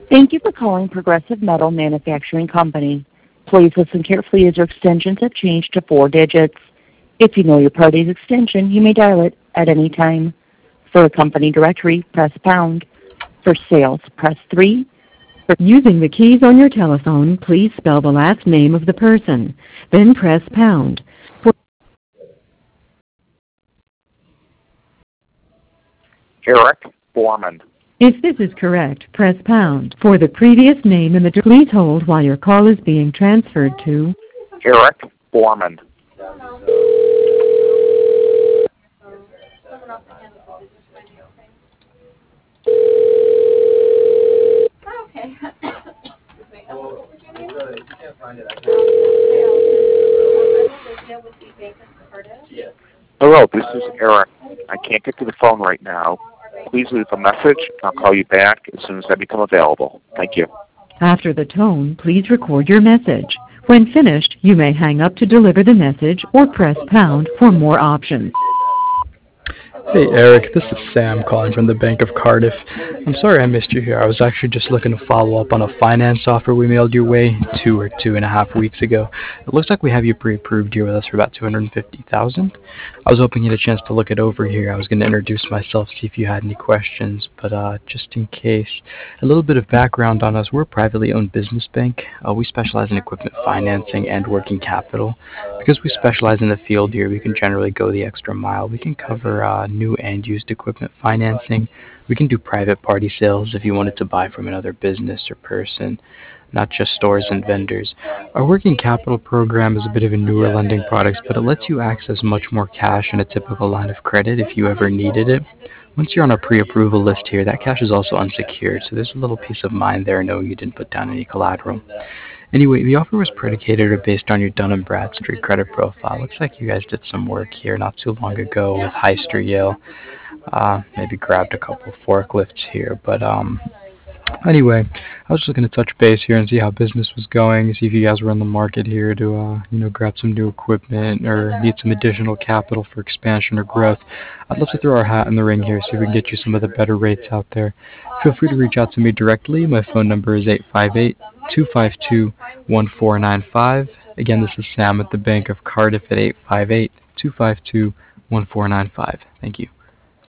Thank you for calling Progressive Metal Manufacturing Company. Please listen carefully as your extensions have changed to 4 digits. If you know your party's extension, you may dial it at any time. For a company directory, press pound. For sales, press 3. Using the keys on your telephone, please spell the last name of the person. Then press pound. Eric Borman. If this is correct, press pound. For the previous name in the please hold while your call is being transferred to Eric Borman. Hello, this is Eric. I can't get to the phone right now. Please leave a message. I'll call you back as soon as I become available. Thank you. After the tone, please record your message. When finished, you may hang up to deliver the message or press pound for more options. Hey Eric, this is Sam calling from the Bank of Cardiff. I'm sorry I missed you here. I was actually just looking to follow up on a finance offer we mailed your way 2.5 weeks ago. It looks like we have you pre-approved here with us for about $250,000. I was hoping you had a chance to look it over here. I was going to introduce myself, see if you had any questions, but just in case, a little bit of background on us. We're a privately owned business bank. We specialize in equipment financing and working capital. Because we specialize in the field here, we can generally go the extra mile. We can cover new and used equipment financing. We can do private party sales if you wanted to buy from another business or person, not just stores and vendors. Our working capital program is a bit of a newer lending product, but it lets you access much more cash in a typical line of credit if you ever needed it. Once you're on our pre-approval list here, that cash is also unsecured, so there's a little peace of mind there knowing you didn't put down any collateral. Anyway, the offer was predicated or based on your Dun & Bradstreet credit profile. Looks like you guys did some work here not too long ago with Hyster-Yale. Maybe grabbed a couple forklifts here, but anyway, I was just looking to touch base here and see how business was going, see if you guys were on the market here to, grab some new equipment or need some additional capital for expansion or growth. I'd love to throw our hat in the ring here, see if we can get you some of the better rates out there. Feel free to reach out to me directly. My phone number is 858-252-1495. Again, this is Sam at the Bank of Cardiff at 858-252-1495. Thank you.